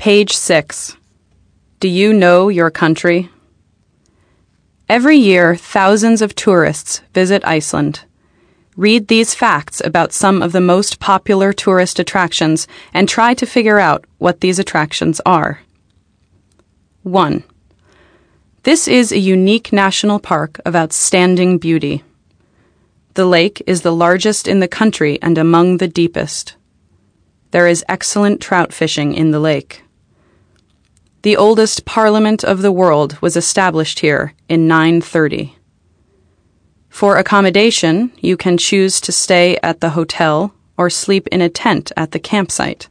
Page 6. Do you know your country? Every year, thousands of tourists visit Iceland. Read these facts about some of the most popular tourist attractions and try to figure out what these attractions are. 1. This is a unique national park of outstanding beauty. The lake is the largest in the country and among the deepest. There is excellent trout fishing in the lake. The oldest parliament of the world was established here in 930. For accommodation, you can choose to stay at the hotel or sleep in a tent at the campsite.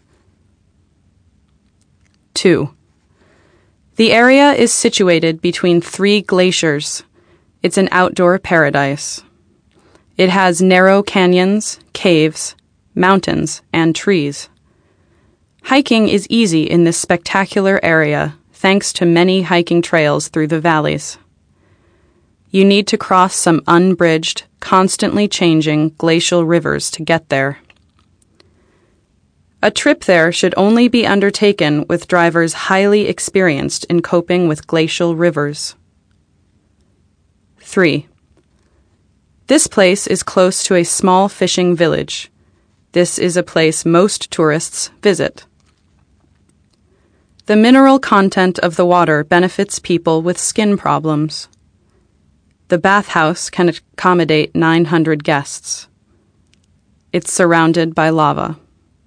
2. The area is situated between 3 glaciers. It's an outdoor paradise. It has narrow canyons, caves, mountains, and trees. Hiking is easy in this spectacular area, thanks to many hiking trails through the valleys. You need to cross some unbridged, constantly changing glacial rivers to get there. A trip there should only be undertaken with drivers highly experienced in coping with glacial rivers. 3. This place is close to a small fishing village. This is a place most tourists visit. The mineral content of the water benefits people with skin problems. The bathhouse can accommodate 900 guests. It's surrounded by lava.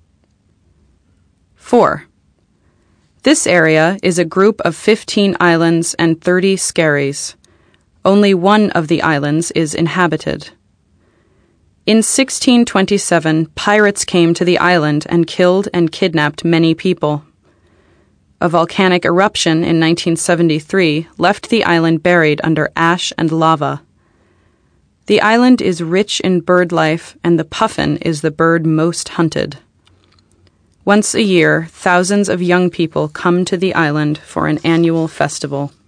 4. This area is a group of 15 islands and 30 skerries. Only one of the islands is inhabited. In 1627, pirates came to the island and killed and kidnapped many people. A volcanic eruption in 1973 left the island buried under ash and lava. The island is rich in bird life, and the puffin is the bird most hunted. Once a year, thousands of young people come to the island for an annual festival.